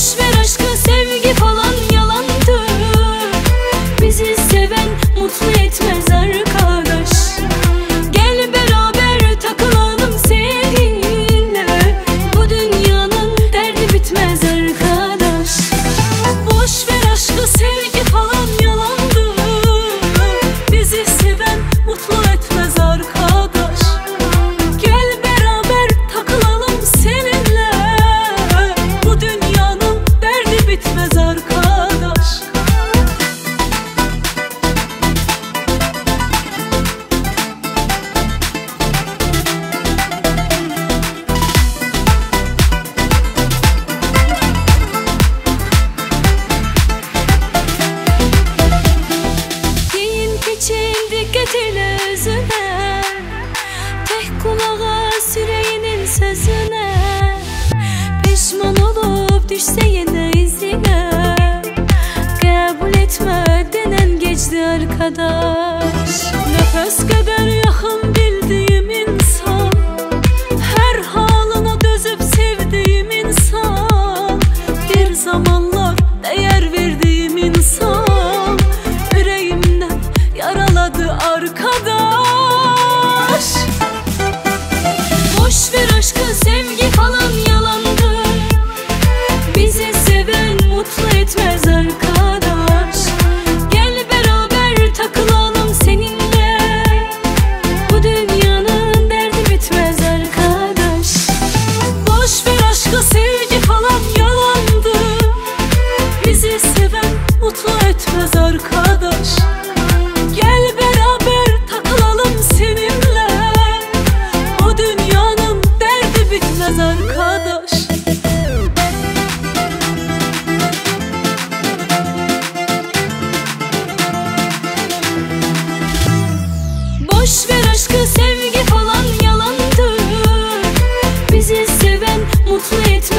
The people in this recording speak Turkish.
Boş ver aşkı, sevgi falan yalandı. Bizi seven mutlu etmez arkadaş. Gel beraber takılalım seninle. Bu dünyanın derdi bitmez arkadaş. Boş ver aşkı, sevgi falan yalandı. Bizi seven mutlu etmez arkadaş. Gel beraber takılalım seninle. Bu dünyanın derdi bitmez arkadaş. Giyin keçin dikkat ile özüne. Tek kulağa süreyinin sözüne. Pişman olup düşse yine izine. Kabul etme denen geçti arkadaş. Nefes kadar yakın bildiğim insan. Her halına dözüp sevdiğim insan. Bir zamanlar değer verdiğim insan. Yüreğimden yaraladı arkadaş. Boş ver aşkı, sevgi falan yalandı. Bizi seven mutlu etmez arkadaş. Gel beraber takılalım seninle. Bu dünyanın derdi bitmez arkadaş. Boş ver aşkı, sevgi falan yalandı. Bizi seven mutlu etmez arkadaş. Gel beraber takılalım seninle. O dünyanın derdi bitmez arkadaş. Boş ver aşkı, sevgi falan yalandı. Bizi seven mutlu etmez